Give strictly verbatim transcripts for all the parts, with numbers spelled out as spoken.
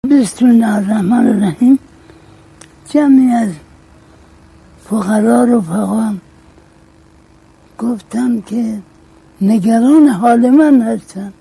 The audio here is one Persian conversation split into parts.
بسم الله الرحمن الرحیم. جمعی از فقرا رفقا گفتن که نگران حال من هستن.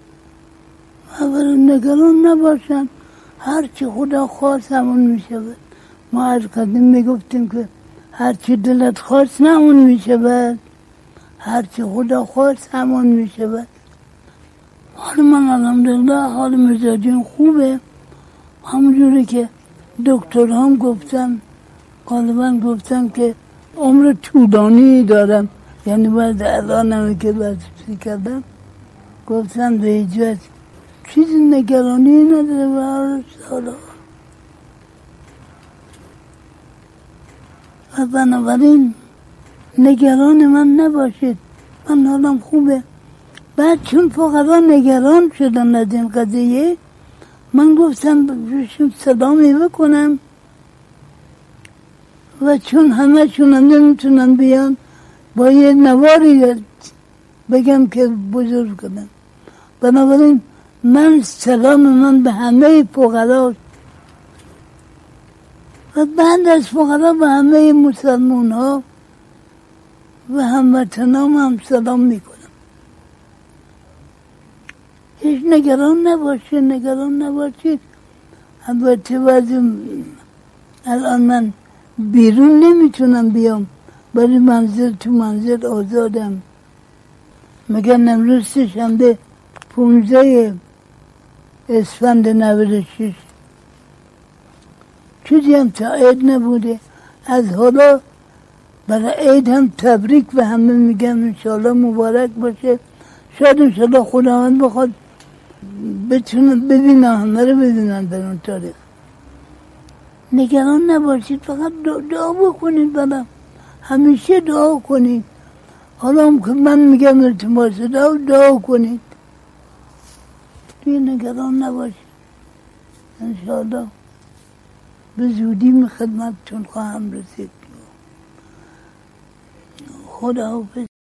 اولا نگران نباشن، هرچی خدا خواست همون میشود. ما از قدیم میگفتیم که هرچی دلت خواست نه اون میشود، هرچی خدا خواست همون میشود. حال من الحمدلله حال مزاجیم خوبه، همونجوری که دکتر هم گفتن، غالبا گفتن که عمر طولانی دارم، یعنی باید الان همه که بررسی کردم گفتن به هیچ وجه چیزی نگرانی نداره و هر سالا و بنابراین نگران من نباشید، من حالم خوبه. بعد چون فقط نگران شدن از این قضیه، من گفتم بشیم سلامی بکنم و چون همه چون نمیتونن بیان با یه نواری بگم که بزرگ کنم. بنابراین من سلام من به همه فقرا و بعد از فقرا به همه مسلمان ها و هموطنام هم سلام میکنم. هیچ نگران نباشید، نگران نباشید. البته وقتی الان من بیرون نمیتونم بیام، ولی منزل تو منزل آزادم. میگن امروز شنبه پونزده اسفند نود و شش، چیزی هم تا عید نبوده. از حالا برای عید هم تبریک به همه میگم، انشاءالله مبارک باشه. شاید انشاءالله خداوند بخواد بتونن ببینن، همه رو ببینن در اون تاریخ. نگران نباشید، فقط دعا بکنید برام، همیشه دعا کنید. حالا هم که من میگم التماس دعا دعا کنید، دیگه نگران نباشید. انشاءالله به زودی خدمتتون خواهم رسید. خدا حافظ.